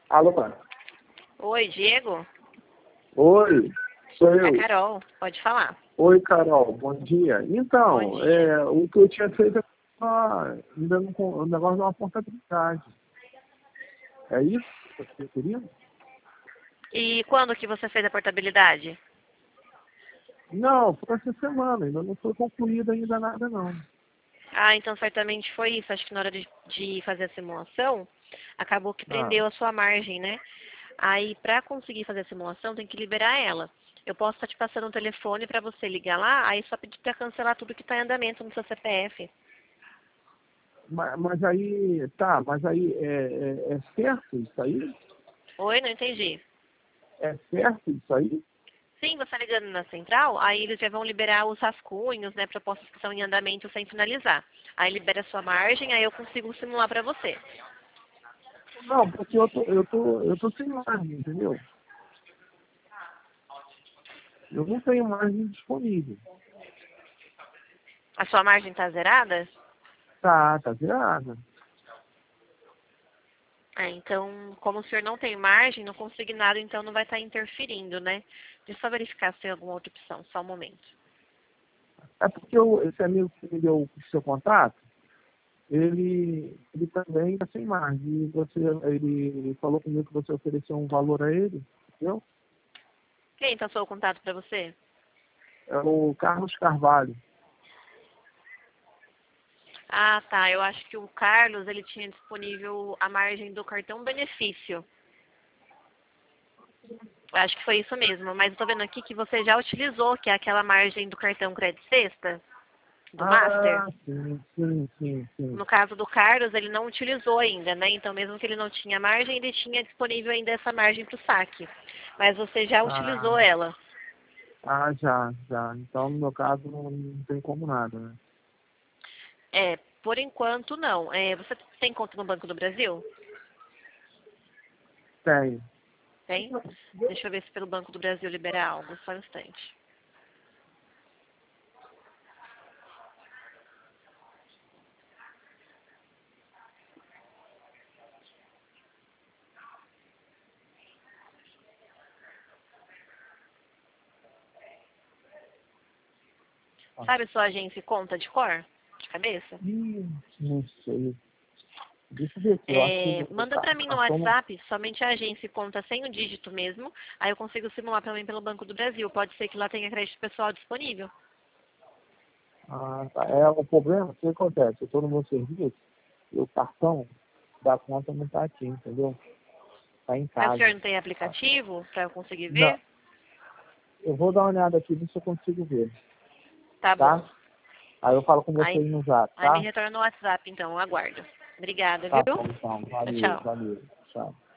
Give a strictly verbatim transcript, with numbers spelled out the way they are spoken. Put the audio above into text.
Alô, mano. Oi, Diego? Oi, sou É a eu. Carol, pode falar. Oi, Carol, bom dia. Então, Bom dia. É, o que eu tinha feito é uma- ainda não, o negócio de uma portabilidade. É isso que você queria? E quando que você fez a portabilidade? Não, foi essa semana, ainda não foi concluída ainda nada não. Ah, então certamente foi isso. Acho que na hora de, de fazer a simulação, acabou que Ah, prendeu a sua margem, né? Aí, para conseguir fazer a simulação, tem que liberar ela. Eu posso estar te passando um telefone para você ligar lá, aí só pedir para cancelar tudo que está em andamento no seu C P F. mas, mas aí, tá, mas aí é, é, é certo isso aí? Oi, não entendi. É certo isso aí? Sim, você tá ligando na central, aí eles já vão liberar os rascunhos, né, propostas que estão em andamento sem finalizar. Aí libera a sua margem, aí eu consigo simular para você. Não, porque eu tô, eu tô, eu tô sem margem, entendeu? Eu não tenho margem disponível. A sua margem está zerada? Tá, tá virada. Ah, então, como o senhor não tem margem, no consignado, então não vai estar interferindo, né? Deixa eu só verificar se tem alguma outra opção, só um momento. É porque eu, esse amigo que me deu o seu contato, ele, ele também está sem margem. E você, ele falou comigo que você ofereceu um valor a ele, entendeu? Quem passou o contato para você? É o Carlos Carvalho. Ah, tá. Eu acho que o Carlos, ele tinha disponível a margem do cartão benefício. Eu acho que foi isso mesmo. Mas eu tô vendo aqui que você já utilizou, que é aquela margem do cartão Credit Sexta, do Master. Ah, sim, sim, sim, sim. No caso do Carlos, ele não utilizou ainda, né? Então, mesmo que ele não tinha margem, ele tinha disponível ainda essa margem para o saque. Mas você já Ah, utilizou ela. ah, já, já. Então, no meu caso, não, não tem como nada, né? É, por enquanto, não. É, você tem conta no Banco do Brasil? Tem. Tem? Deixa eu ver se pelo Banco do Brasil libera algo. Só um instante. Sabe sua agência e conta de cor? De cabeça? Ih, não sei. Deixa eu ver aqui, eu acho que É, o manda ca- pra mim no cartão não. WhatsApp somente a agência e conta sem o dígito mesmo. Aí eu consigo simular pra mim pelo Banco do Brasil. Pode ser que lá tenha crédito pessoal disponível. Ah, tá. É o problema, o que acontece? Eu estou no meu serviço e o cartão da conta não está aqui, entendeu? Está em Mas o senhor casa. não tem aplicativo pra eu conseguir Não, ver? eu vou dar uma olhada aqui, ver se eu consigo ver, Tá bom. tá? Aí eu falo com você Aí, aí no zap, aí me tá? retorna no WhatsApp, então. Eu aguardo. Obrigada, Tá viu? bom, então. Tchau, Valeu, tchau. valeu. Tchau.